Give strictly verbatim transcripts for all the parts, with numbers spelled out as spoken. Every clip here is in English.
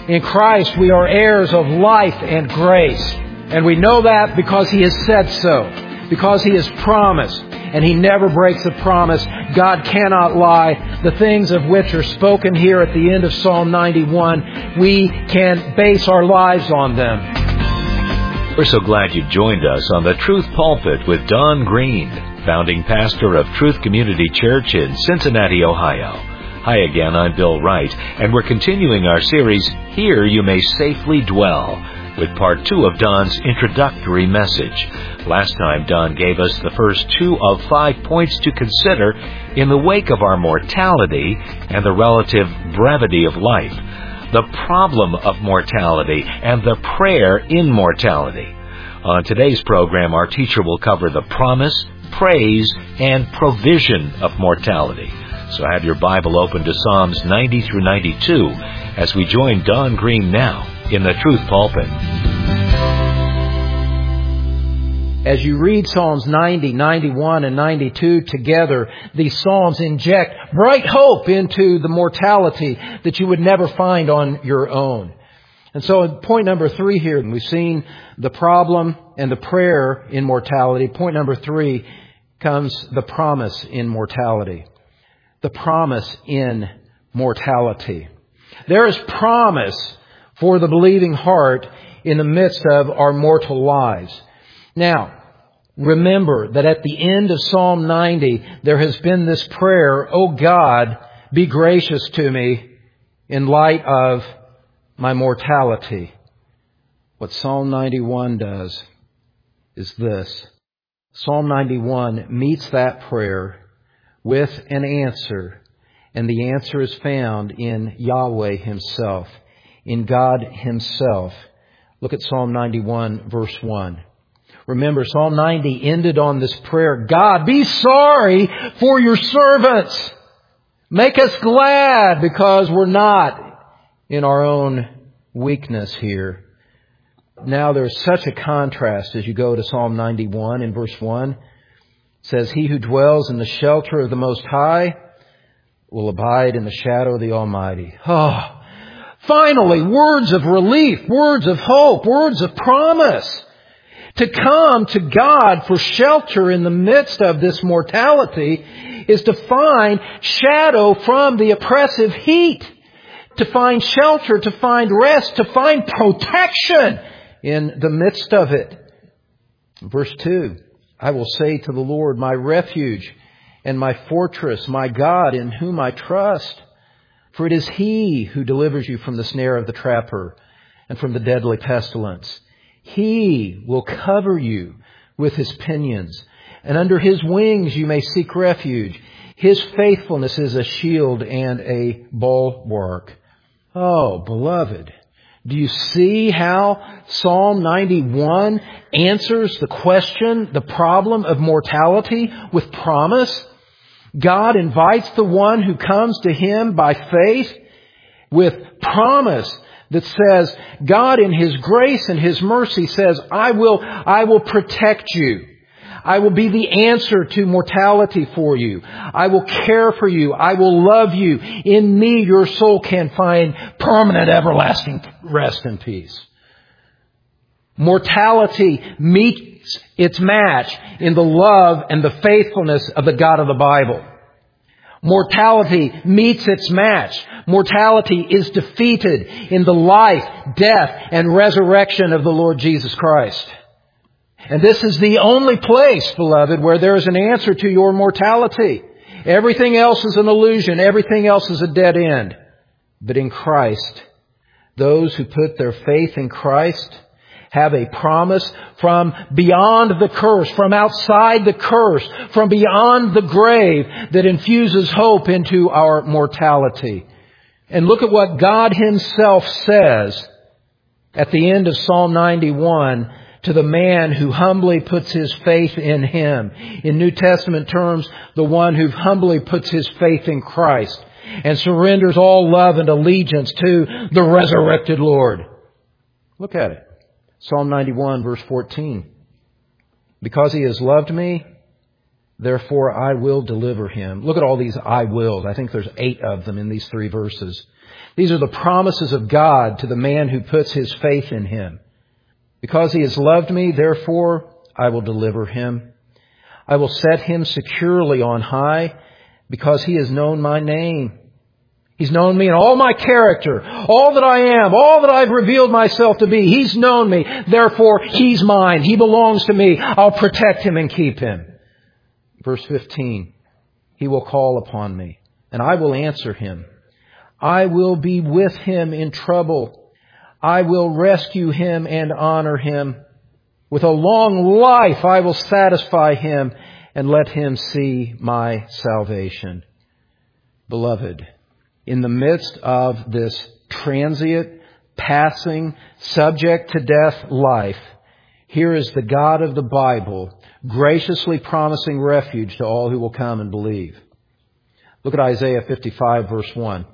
In Christ we are heirs of life and grace. And we know that because He has said so, because He has promised, and He never breaks a promise. God cannot lie. The things of which are spoken here at the end of Psalm ninety-one, we can base our lives on them. We're so glad you joined us on the Truth Pulpit with Don Green, founding pastor of Truth Community Church in Cincinnati, Ohio. Hi again, I'm Bill Wright, and we're continuing our series, Here You May Safely Dwell, with part two of Don's introductory message. Last time, Don gave us the first two of five points to consider in the wake of our mortality and the relative brevity of life, the problem of mortality and the prayer in mortality. On today's program, our teacher will cover the promise, praise, and provision of mortality. So have your Bible open to Psalms ninety through ninety-two as we join Don Green now in the Truth Pulpit. As you read Psalms ninety, ninety-one, and ninety-two together, these Psalms inject bright hope into the mortality that you would never find on your own. And so point number three here, we've seen the problem and the prayer in mortality. Point number three comes the promise in mortality. The promise in mortality. There is promise for the believing heart in the midst of our mortal lives. Now, remember that at the end of Psalm ninety, there has been this prayer, "O God, be gracious to me in light of my mortality." What Psalm ninety-one does is this. Psalm ninety-one meets that prayer with an answer, and the answer is found in Yahweh Himself, in God Himself. Look at Psalm ninety-one, verse one. Remember, Psalm ninety ended on this prayer, "God, be sorry for your servants. Make us glad because we're not in our own weakness here." Now there's such a contrast as you go to Psalm ninety-one in verse one. It says, "He who dwells in the shelter of the Most High will abide in the shadow of the Almighty." Oh, finally, words of relief, words of hope, words of promise. To come to God for shelter in the midst of this mortality is to find shadow from the oppressive heat, to find shelter, to find rest, to find protection in the midst of it. Verse two, "I will say to the Lord, my refuge and my fortress, my God in whom I trust. For it is He who delivers you from the snare of the trapper and from the deadly pestilence. He will cover you with His pinions, and under His wings you may seek refuge. His faithfulness is a shield and a bulwark." Oh, beloved, do you see how Psalm ninety-one answers the question, the problem of mortality with promise? God invites the one who comes to Him by faith with promise that says, God in His grace and His mercy says, I will, I will protect you. I will be the answer to mortality for you. I will care for you. I will love you. In me, your soul can find permanent, everlasting rest and peace. Mortality meets its match in the love and the faithfulness of the God of the Bible. Mortality meets its match. Mortality is defeated in the life, death, and resurrection of the Lord Jesus Christ. And this is the only place, beloved, where there is an answer to your mortality. Everything else is an illusion. Everything else is a dead end. But in Christ, those who put their faith in Christ have a promise from beyond the curse, from outside the curse, from beyond the grave that infuses hope into our mortality. And look at what God Himself says at the end of Psalm ninety-one to the man who humbly puts his faith in Him. In New Testament terms, the one who humbly puts his faith in Christ and surrenders all love and allegiance to the resurrected Lord. Look at it. Psalm ninety-one, verse fourteen. "Because He has loved me, therefore I will deliver Him." Look at all these I wills. I think there's eight of them in these three verses. These are the promises of God to the man who puts his faith in Him. Because He has loved me, therefore I will deliver him. I will set him securely on high because He has known my name. He's known me and all my character, all that I am, all that I've revealed myself to be. He's known me. Therefore, He's mine. He belongs to me. I'll protect him and keep him. Verse fifteen, He will call upon me and I will answer him. I will be with him in trouble. I will rescue him and honor him. With a long life I will satisfy him and let him see my salvation. Beloved, in the midst of this transient, passing, subject to death life, here is the God of the Bible graciously promising refuge to all who will come and believe. Look at Isaiah fifty-five, verse one.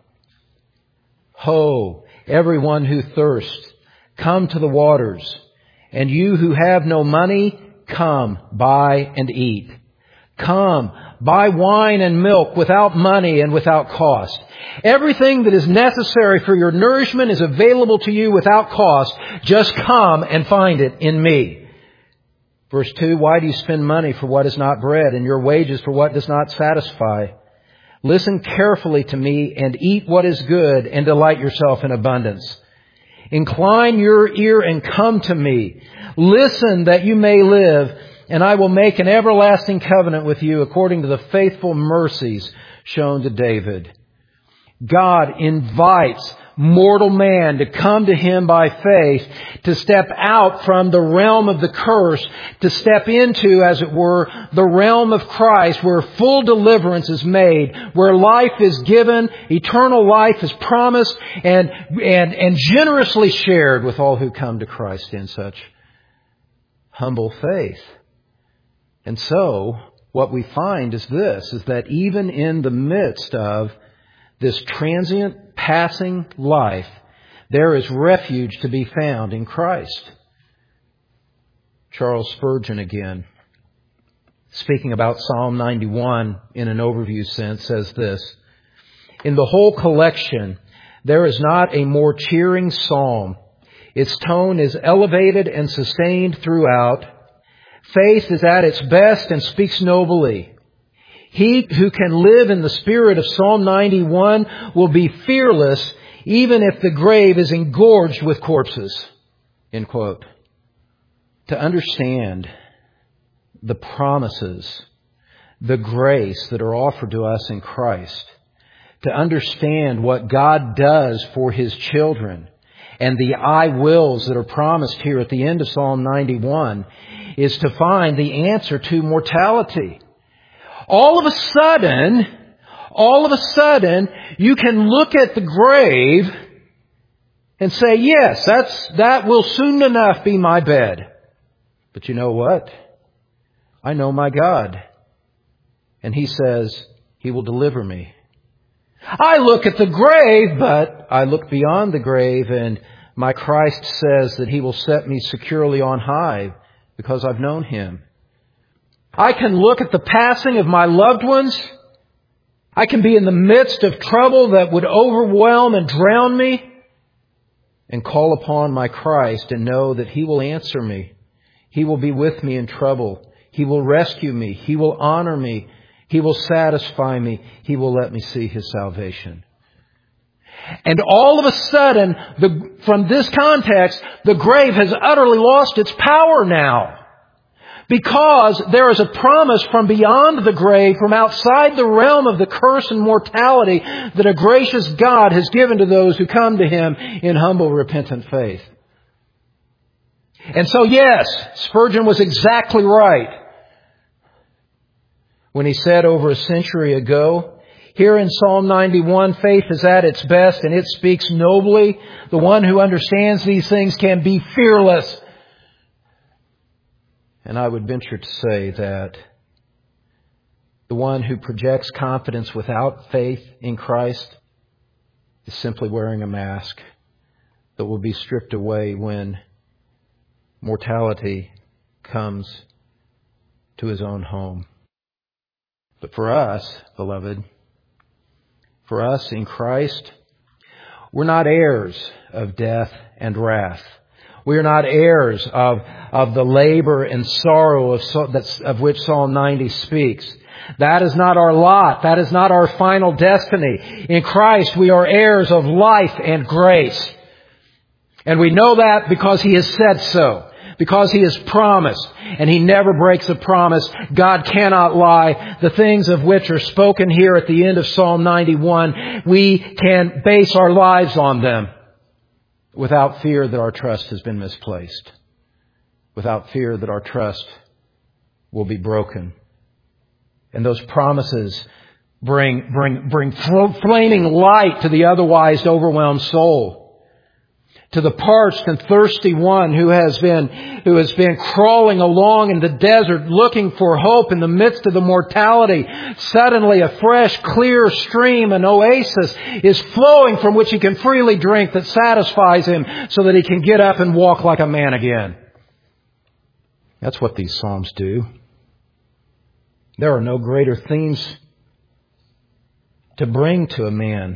Ho, everyone who thirsts, come to the waters. And you who have no money, come, buy and eat. Come, buy wine and milk without money and without cost. Everything that is necessary for your nourishment is available to you without cost. Just come and find it in me. Verse two, why do you spend money for what is not bread and your wages for what does not satisfy? Listen carefully to me and eat what is good and delight yourself in abundance. Incline your ear and come to me. Listen that you may live, and I will make an everlasting covenant with you according to the faithful mercies shown to David. God invites mortal man to come to Him by faith, to step out from the realm of the curse, to step into, as it were, the realm of Christ, where full deliverance is made, where life is given, eternal life is promised, and, and, and generously shared with all who come to Christ in such humble faith. And so, what we find is this, is that even in the midst of this transient, passing life, there is refuge to be found in Christ. Charles Spurgeon again, speaking about Psalm ninety-one in an overview sense, says this: in the whole collection, there is not a more cheering psalm. Its tone is elevated and sustained throughout. Faith is at its best and speaks nobly. He who can live in the spirit of Psalm ninety-one will be fearless even if the grave is engorged with corpses. End quote. To understand the promises, the grace that are offered to us in Christ, to understand what God does for His children, and the I wills that are promised here at the end of Psalm ninety-one, is to find the answer to mortality. All of a sudden, all of a sudden, you can look at the grave and say, yes, that's, that will soon enough be my bed. But you know what? I know my God. And He says He will deliver me. I look at the grave, but I look beyond the grave, and my Christ says that He will set me securely on high because I've known Him. I can look at the passing of my loved ones. I can be in the midst of trouble that would overwhelm and drown me, and call upon my Christ and know that He will answer me. He will be with me in trouble. He will rescue me. He will honor me. He will satisfy me. He will let me see His salvation. And all of a sudden, the, from this context, the grave has utterly lost its power now. Because there is a promise from beyond the grave, from outside the realm of the curse and mortality, that a gracious God has given to those who come to Him in humble, repentant faith. And so, yes, Spurgeon was exactly right when he said over a century ago, here in Psalm ninety-one, faith is at its best and it speaks nobly. The one who understands these things can be fearless. And I would venture to say that the one who projects confidence without faith in Christ is simply wearing a mask that will be stripped away when mortality comes to his own home. But for us, beloved, for us in Christ, We're not heirs of death and wrath. We are not heirs of, of the labor and sorrow of, of which Psalm ninety speaks. That is not our lot. That is not our final destiny. In Christ, we are heirs of life and grace. And we know that because He has said so. Because He has promised. And He never breaks a promise. God cannot lie. The things of which are spoken here at the end of Psalm ninety-one, we can base our lives on them without fear that our trust has been misplaced. Without fear that our trust will be broken. And those promises bring, bring, bring flaming light to the otherwise overwhelmed soul. To the parched and thirsty one who has been, who has been crawling along in the desert looking for hope in the midst of the mortality. Suddenly a fresh, clear stream, an oasis, is flowing from which he can freely drink that satisfies him so that he can get up and walk like a man again. That's what these Psalms do. There are no greater themes to bring to a man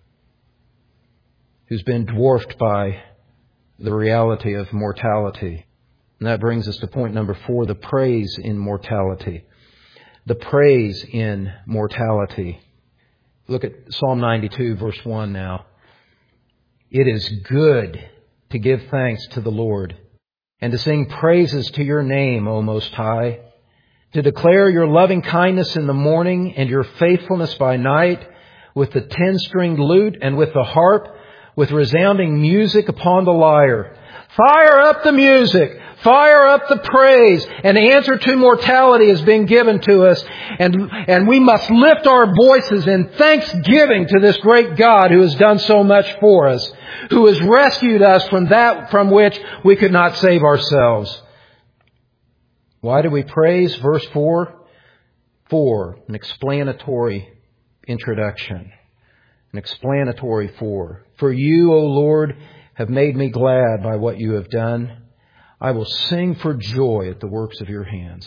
who's been dwarfed by the reality of mortality. And that brings us to point number four, the praise in mortality. The praise in mortality. Look at Psalm ninety-two, verse one now. It is good to give thanks to the Lord and to sing praises to your name, O Most High, to declare your loving kindness in the morning and your faithfulness by night with the ten-stringed lute and with the harp, with resounding music upon the lyre. Fire up the music. Fire up the praise. An answer to mortality is being given to us. And, and we must lift our voices in thanksgiving to this great God who has done so much for us, who has rescued us from that from which we could not save ourselves. Why do we praise? Verse four. Four, an explanatory introduction. An explanatory four. For you, O Lord, have made me glad by what you have done. I will sing for joy at the works of your hands.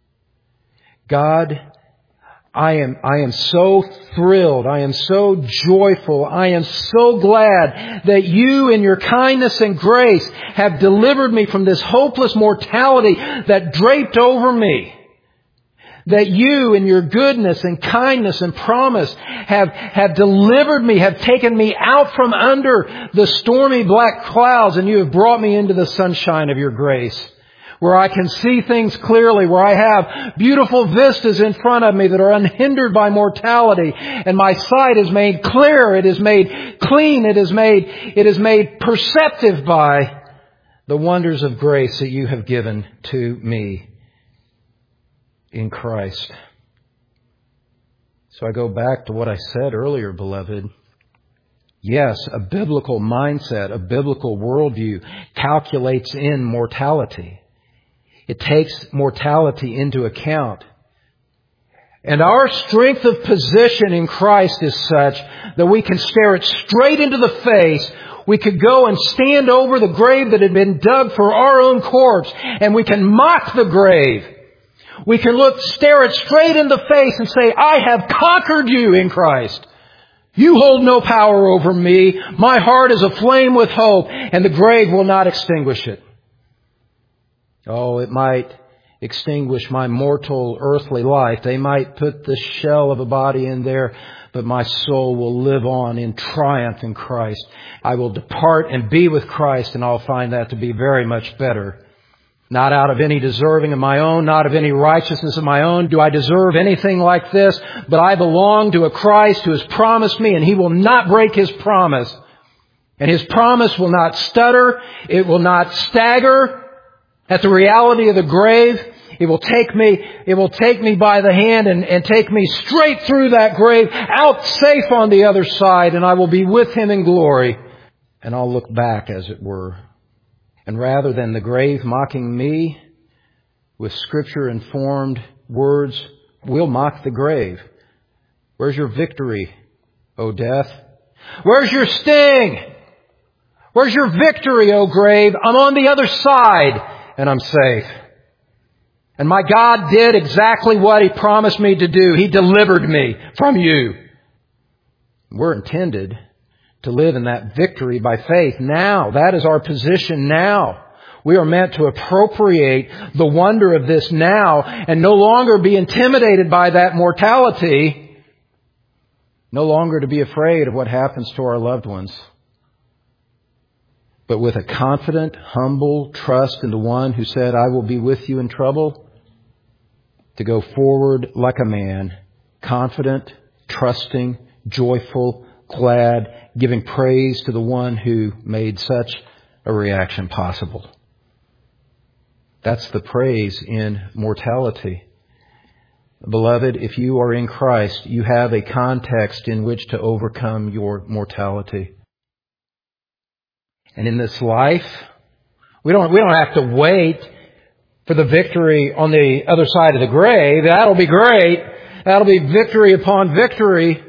God, I am, I am so thrilled. I am so joyful. I am so glad that you in your kindness and grace have delivered me from this hopeless mortality that draped over me. That you in your goodness and kindness and promise have, have delivered me, have taken me out from under the stormy black clouds, and you have brought me into the sunshine of your grace, where I can see things clearly, where I have beautiful vistas in front of me that are unhindered by mortality, and my sight is made clear, it is made clean, it is made, it is made perceptive by the wonders of grace that you have given to me in Christ. So I go back to what I said earlier, beloved. Yes, a biblical mindset, a biblical worldview calculates in mortality. It takes mortality into account. And our strength of position in Christ is such that we can stare it straight into the face. We could go and stand over the grave that had been dug for our own corpse, and we can mock the grave. We can look, stare it straight in the face and say, I have conquered you in Christ. You hold no power over me. My heart is aflame with hope, and the grave will not extinguish it. Oh, it might extinguish my mortal earthly life. They might put the shell of a body in there, but my soul will live on in triumph in Christ. I will depart and be with Christ, and I'll find that to be very much better. Not out of any deserving of my own, not of any righteousness of my own do I deserve anything like this, but I belong to a Christ who has promised me, and He will not break His promise. And His promise will not stutter. It will not stagger at the reality of the grave. It will take me, it will take me by the hand and, and take me straight through that grave, out safe on the other side, and I will be with Him in glory. And I'll look back, as it were. And rather than the grave mocking me with Scripture-informed words, we'll mock the grave. Where's your victory, O death? Where's your sting? Where's your victory, O grave? I'm on the other side, and I'm safe. And my God did exactly what He promised me to do. He delivered me from you. We're intended to live in that victory by faith now. That is our position now. We are meant to appropriate the wonder of this now and no longer be intimidated by that mortality, no longer to be afraid of what happens to our loved ones, but with a confident, humble trust in the one who said, I will be with you in trouble, to go forward like a man, confident, trusting, joyful, glad, giving praise to the one who made such a reaction possible. That's the praise in mortality. Beloved, if you are in Christ, you have a context in which to overcome your mortality. And in this life, we don't, we don't have to wait for the victory on the other side of the grave. That'll be great. That'll be victory upon victory.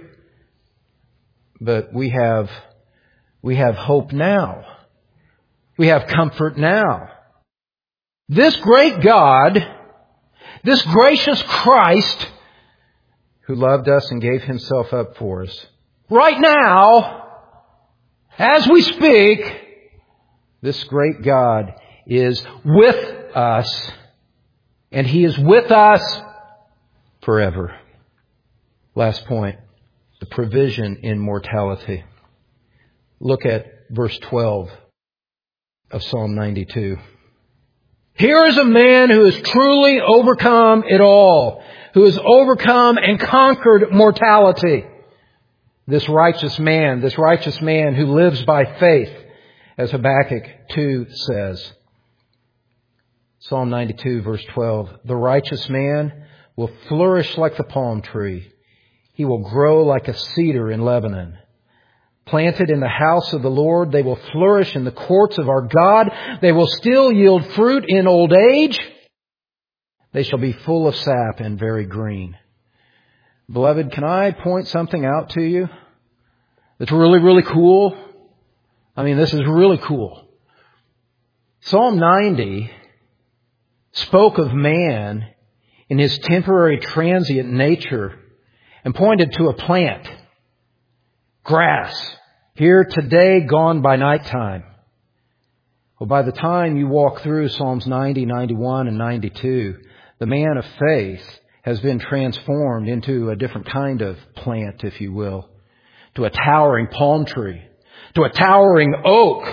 But we have, we have hope now. We have comfort now. This great God, this gracious Christ, who loved us and gave Himself up for us, right now, as we speak, this great God is with us, and He is with us forever. Last point, the provision in mortality. Look at verse twelve of Psalm ninety-two. Here is a man who has truly overcome it all, who has overcome and conquered mortality. This righteous man, this righteous man who lives by faith, as Habakkuk two says. Psalm ninety-two, verse twelve. The righteous man will flourish like the palm tree. He will grow like a cedar in Lebanon. Planted in the house of the Lord, they will flourish in the courts of our God. They will still yield fruit in old age. They shall be full of sap and very green. Beloved, can I point something out to you that's really, really cool? I mean, this is really cool. Psalm ninety spoke of man in his temporary, transient nature and pointed to a plant. Grass, here today, gone by nighttime. Well, by the time you walk through Psalms ninety, ninety-one, and ninety-two, the man of faith has been transformed into a different kind of plant, if you will, to a towering palm tree, to a towering oak.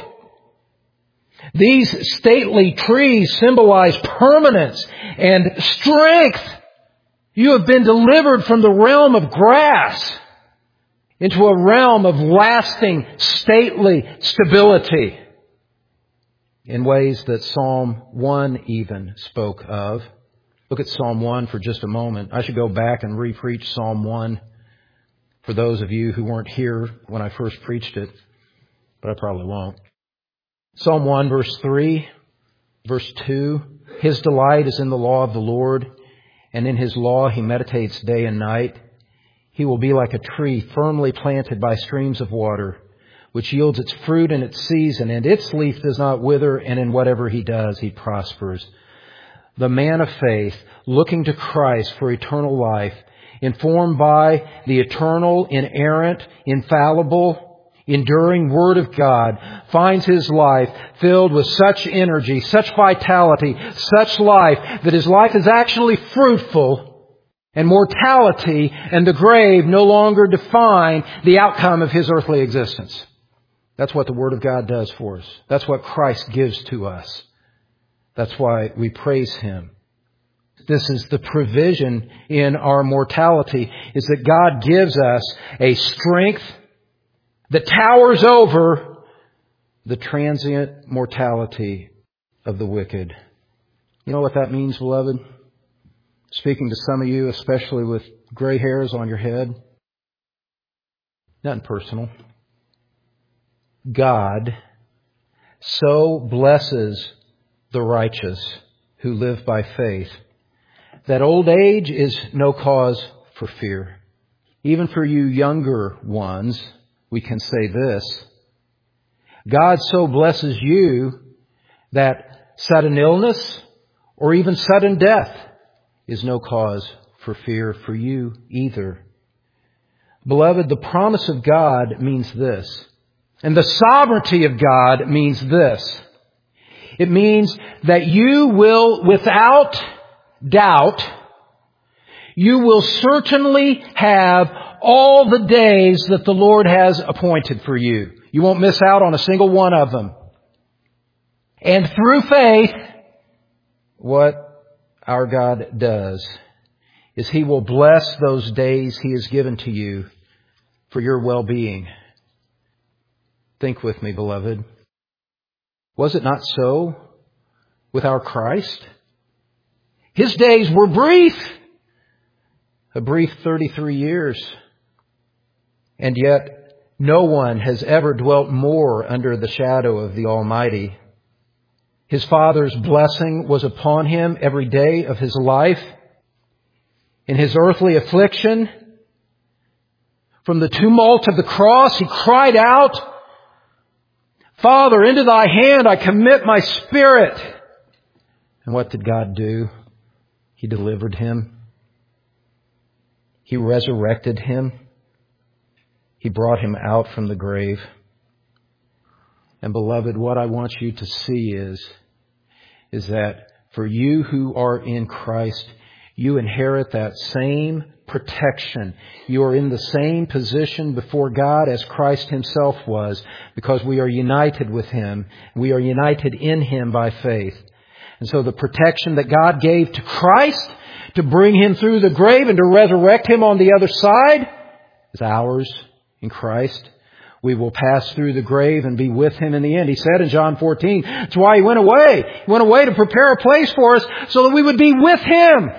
These stately trees symbolize permanence and strength. You have been delivered from the realm of grass into a realm of lasting, stately stability in ways that Psalm one even spoke of. Look at Psalm one for just a moment. I should go back and re-preach Psalm one for those of you who weren't here when I first preached it, but I probably won't. Psalm one, verse three, verse two, His delight is in the law of the Lord, and in His law He meditates day and night. He will be like a tree firmly planted by streams of water, which yields its fruit in its season, and its leaf does not wither, and in whatever he does, he prospers. The man of faith, looking to Christ for eternal life, informed by the eternal, inerrant, infallible, enduring Word of God, finds his life filled with such energy, such vitality, such life, that his life is actually fruitful, and mortality and the grave no longer define the outcome of his earthly existence. That's what the Word of God does for us. That's what Christ gives to us. That's why we praise Him. This is the provision in our mortality, is that God gives us a strength that towers over the transient mortality of the wicked. You know what that means, beloved? Speaking to some of you, especially with gray hairs on your head. Nothing personal. God so blesses the righteous who live by faith that old age is no cause for fear. Even for you younger ones, we can say this. God so blesses you that sudden illness or even sudden death is no cause for fear for you either. Beloved, the promise of God means this. And the sovereignty of God means this. It means that you will, without doubt, you will certainly have all the days that the Lord has appointed for you. You won't miss out on a single one of them. And through faith, what our God does is He will bless those days He has given to you for your well-being. Think with me, beloved. Was it not so with our Christ? His days were brief, a brief thirty-three years. And yet, no one has ever dwelt more under the shadow of the Almighty. His Father's blessing was upon Him every day of His life. In His earthly affliction, from the tumult of the cross, He cried out, Father, into Thy hand I commit my spirit. And what did God do? He delivered Him. He resurrected Him. He brought Him out from the grave. And beloved, what I want you to see is, is that for you who are in Christ, you inherit that same protection. You are in the same position before God as Christ Himself was, because we are united with Him. We are united in Him by faith. And so the protection that God gave to Christ to bring Him through the grave and to resurrect Him on the other side is ours in Christ. We will pass through the grave and be with Him in the end. He said in John fourteen, that's why He went away. He went away to prepare a place for us so that we would be with Him.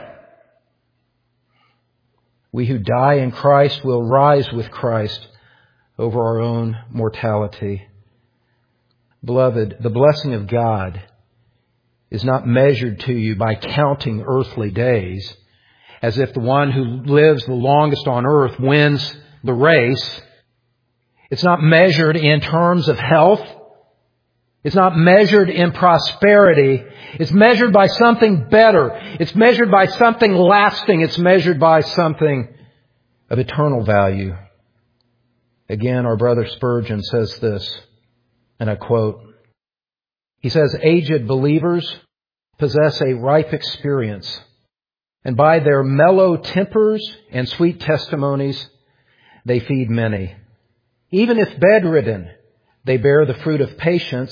We who die in Christ will rise with Christ over our own mortality. Beloved, the blessing of God is not measured to you by counting earthly days, as if the one who lives the longest on earth wins the race. It's not measured in terms of health. It's not measured in prosperity. It's measured by something better. It's measured by something lasting. It's measured by something of eternal value. Again, our brother Spurgeon says this, and I quote, he says, aged believers possess a ripe experience, and by their mellow tempers and sweet testimonies, they feed many. Even if bedridden, they bear the fruit of patience.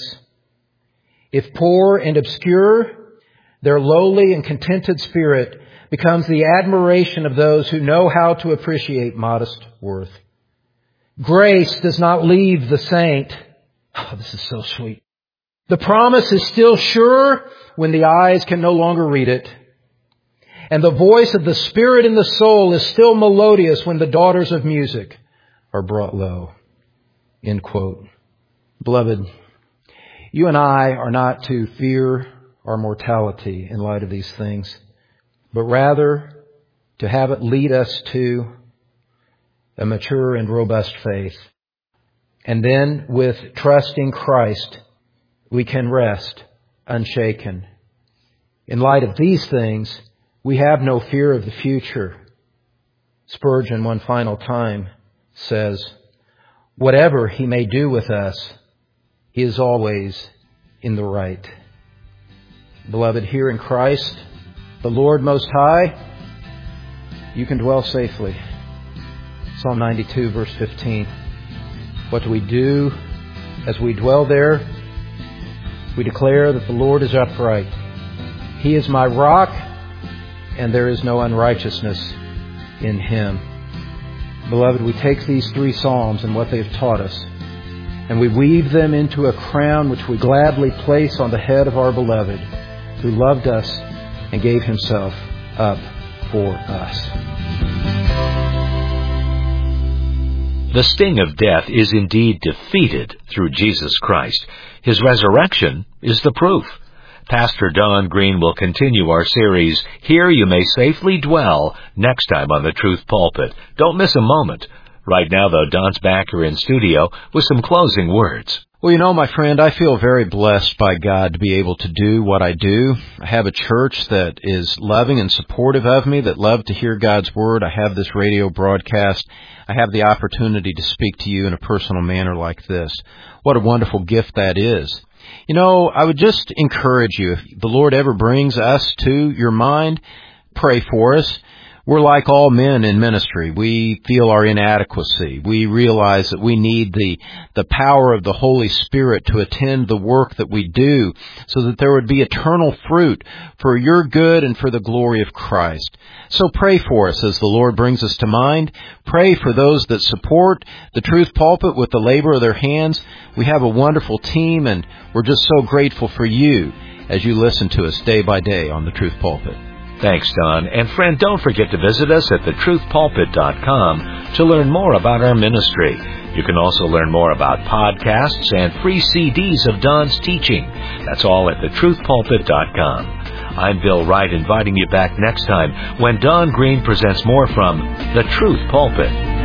If poor and obscure, their lowly and contented spirit becomes the admiration of those who know how to appreciate modest worth. Grace does not leave the saint. Oh, this is so sweet. The promise is still sure when the eyes can no longer read it. And the voice of the Spirit in the soul is still melodious when the daughters of music are brought low. End quote. Beloved, you and I are not to fear our mortality in light of these things, but rather to have it lead us to a mature and robust faith. And then with trust in Christ, we can rest unshaken. In light of these things, we have no fear of the future. Spurgeon, one final time, says, whatever He may do with us, He is always in the right. Beloved, here in Christ, the Lord Most High, you can dwell safely. Psalm ninety-two, verse fifteen. What do we do as we dwell there? We declare that the Lord is upright. He is my rock, and there is no unrighteousness in Him. Beloved, we take these three Psalms and what they've taught us, and we weave them into a crown which we gladly place on the head of our beloved, who loved us and gave Himself up for us. The sting of death is indeed defeated through Jesus Christ. His resurrection is the proof. Pastor Don Green will continue our series, Here You May Safely Dwell, next time on the Truth Pulpit. Don't miss a moment. Right now, though, Don's back here in studio with some closing words. Well, you know, my friend, I feel very blessed by God to be able to do what I do. I have a church that is loving and supportive of me, that love to hear God's Word. I have this radio broadcast. I have the opportunity to speak to you in a personal manner like this. What a wonderful gift that is. You know, I would just encourage you, if the Lord ever brings us to your mind, pray for us. We're like all men in ministry. We feel our inadequacy. We realize that we need the the power of the Holy Spirit to attend the work that we do so that there would be eternal fruit for your good and for the glory of Christ. So pray for us as the Lord brings us to mind. Pray for those that support the Truth Pulpit with the labor of their hands. We have a wonderful team, and we're just so grateful for you as you listen to us day by day on the Truth Pulpit. Thanks, Don. And friend, don't forget to visit us at the truth pulpit dot com to learn more about our ministry. You can also learn more about podcasts and free C Ds of Don's teaching. That's all at the truth pulpit dot com. I'm Bill Wright, inviting you back next time when Don Green presents more from the Truth Pulpit.